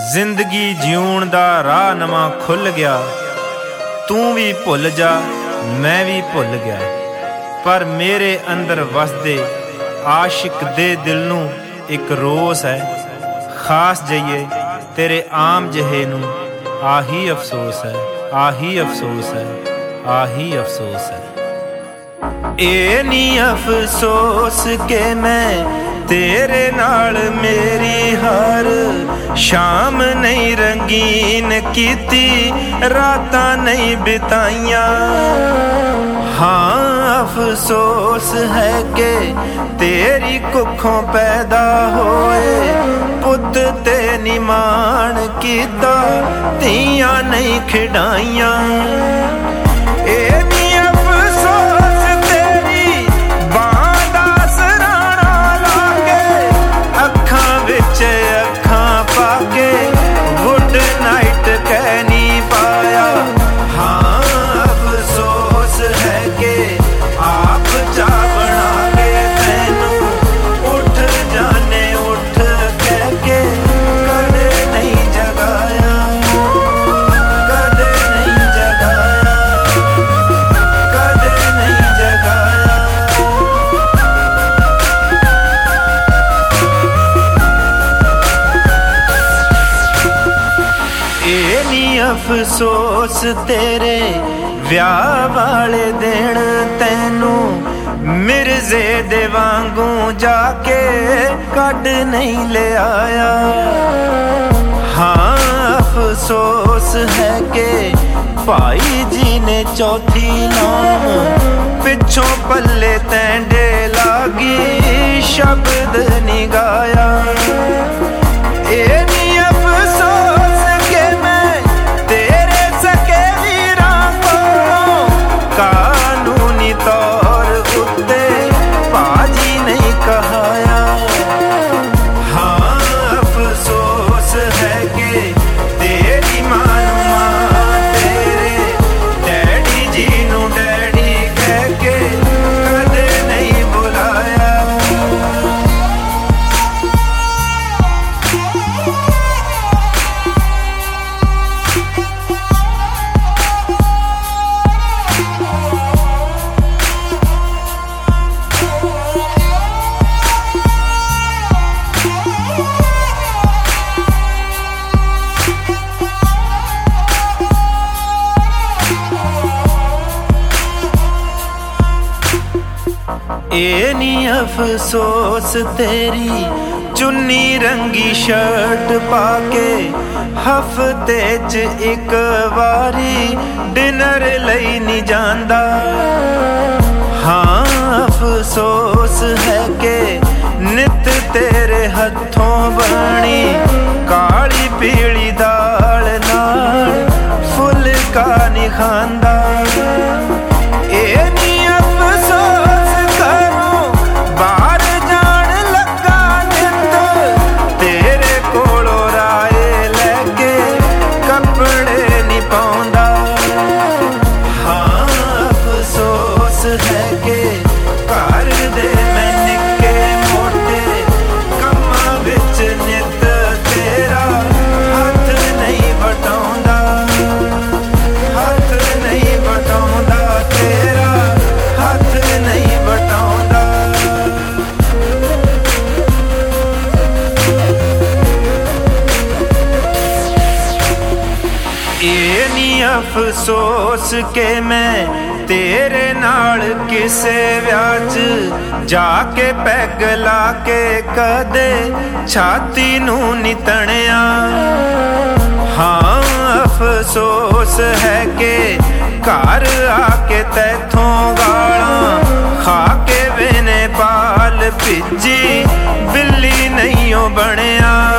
ਜ਼ਿੰਦਗੀ ਜਿਉਣ ਦਾ ਰਾਹ ਨਵਾਂ ਖੁੱਲ੍ਹ ਗਿਆ। ਤੂੰ ਵੀ ਭੁੱਲ ਜਾ, ਮੈਂ ਵੀ ਭੁੱਲ ਗਿਆ, ਪਰ ਮੇਰੇ ਅੰਦਰ ਵਸਦੇ ਆਸ਼ਿਕ ਦੇ ਦਿਲ ਨੂੰ ਇੱਕ ਰੋਸ ਹੈ। ਖਾਸ ਜਈਏ ਤੇਰੇ ਆਮ ਜਿਹੇ ਨੂੰ ਆਹੀ ਅਫਸੋਸ ਹੈ, ਆਹੀ ਅਫਸੋਸ ਹੈ, ਆਹੀ ਅਫਸੋਸ ਹੈ। ਇਹ ਨੀ ਅਫਸੋਸ ਕਿ ਮੈਂ ਤੇਰੇ ਨਾਲ ਮੇਰੀ ਹਰ ਸ਼ਾਮ ਨਹੀਂ ਰੰਗੀਨ ਕੀਤੀ, ਰਾਤਾਂ ਨਹੀਂ ਬਿਤਾਈਆਂ। ਹਾਂ ਅਫਸੋਸ ਹੈ ਕਿ ਤੇਰੀ ਕੁੱਖੋਂ ਪੈਦਾ ਹੋਏ ਪੁੱਤ ਤੇ ਨੀ ਮਾਣ ਕੀਤਾ, ਧੀਆਂ ਨਹੀਂ ਖਿਡਾਈਆਂ। ਇਹ ਨੀ ਅਫਸੋਸ ਤੇਰੀ ਬਾਂਹ ਦਾ ਸਰਾਣਾ ਲਾ ਕੇ, ਅੱਖਾਂ ਵਿੱਚ ਅੱਖਾਂ ਪਾ ਕੇ ਗੁੱਡ ਨਾਈਟ ਕਹਿ ਨੀ ਪਾਇਆ। ਹਾਂ ਅਫਸੋਸ ਹੈ ਕਿ ਆਪ ਚਾਹ ਬਣਾ ਕੇ ਤੈਨੂੰ ਉੱਠ ਜਾਣੇ ਉੱਠ ਕਹਿ ਕੇ ਕਦੇ ਨਹੀਂ ਜਗਾਇਆ, ਕਦੇ ਨਹੀਂ ਜਗਾਇਆ, ਕਦੇ ਨਹੀਂ ਜਗਾਇਆ। ਇਹ ਨੀ ਅਫਸੋਸ ਤੇਰੇ ਵਿਆਹ ਵਾਲੇ ਦਿਨ ਤੈਨੂੰ ਮਿਰਜ਼ੇ ਦੇ ਵਾਂਗੂ ਜਾ ਕੇ ਕੱਢ ਨਹੀਂ ਲਿਆਇਆ। ਹਾਂ ਅਫਸੋਸ ਹੈ ਕਿ ਭਾਈ ਜੀ ਨੇ ਚੌਥੀ ਨਾਮ ਪਿੱਛੋਂ ਪੱਲੇ ਤੈਂਡੇ ਲਾਗੀ ਸ਼ਬਦ ਨੀ ਗਾਇਆ। ਇਹ ਨੀ ਅਫਸੋਸ ਕਿ ਮੈਂ ਤੇਰੇ ਸਕੇ ਵੀਰਾਂ ਕੋਲੋਂ ਕਾਨੂੰਨੀ ਤੌਰ ਉੱਤੇ ਭਾਜੀ ਨਹੀਂ ਕਹਾਇਆ। ਹਾਂ ਅਫਸੋਸ ਹੈ ਕਿ ਤੇਰੀ ਮਾਂ ਨੂੰ ਮਾਂ, ਤੇਰੇ ਡੈਡੀ ਜੀ ਨੂੰ ਡੈਡੀ ਕਹਿ ਕੇ ਕਦੇ ਨਹੀਂ ਬੁਲਾਇਆ। ਇਹ ਨੀ ਅਫਸੋਸ ਤੇਰੀ ਚੁੰਨੀ ਰੰਗੀ ਸ਼ਰਟ ਪਾ ਕੇ ਹਫ਼ਤੇ 'ਚ ਇੱਕ ਵਾਰੀ ਡਿਨਰ ਲਈ ਨਹੀਂ ਜਾਂਦਾ। ਹਾਂ ਅਫਸੋਸ ਹੈ ਕਿ ਨਿੱਤ ਤੇਰੇ ਹੱਥੋਂ ਬਣੀ ਕਾਲੀ ਪੀਲੀ ਦਾਲ ਨਾਲ ਫੁਲਕਾ ਨਹੀਂ ਖਾਂਦਾ। ਇਹ ਨੀ ਅਫਸੋਸ ਘਰੋਂ ਬਾਹਰ ਜਾਣ ਲੱਗਾ ਨਿੱਤ ਤੇਰੇ ਕੋਲੋਂ ਰਾਏ ਲੈ ਕੇ ਕੱਪੜੇ ਨਹੀਂ ਪਾਉਂਦਾ। ਹਾਂ ਅਫਸੋਸ ਹੈ ਕਿ ਘਰ ਦੇ ਮੈਂ ਨਿੱਕੇ ਮੋਟੇ ਕੰਮਾਂ ਵਿੱਚ ਨਿੱਤ ਤੇਰਾ ਹੱਥ ਨਹੀਂ ਵਟਾਉਂਦਾ, ਹੱਥ ਨਹੀਂ ਵਟਾਉਂਦਾ, ਤੇਰਾ ਹੱਥ ਨਹੀਂ ਵਟਾਉਂਦਾ। ਇਹ ਨੀ ਅਫਸੋਸ ਕਿ ਮੈਂ ਤੇਰੇ ਨਾਲ ਕਿਸੇ ਵਿਆਹ 'ਚ ਜਾ ਕੇ ਪੈਗ ਲਾ ਕੇ ਕਦੇ ਛਾਤੀ ਨੂੰ ਨੀ ਤਣਿਆ। ਹਾਂ ਅਫਸੋਸ ਹੈ ਕਿ ਘਰ ਆ ਕੇ ਤੈਥੋਂ ਗਾਲਾਂ ਖਾ ਕੇ ਵੇ ਨੇਪਾਲ ਭਿੱਜੀ ਬਿੱਲੀ ਨਹੀਂ ਓ ਬਣਿਆ।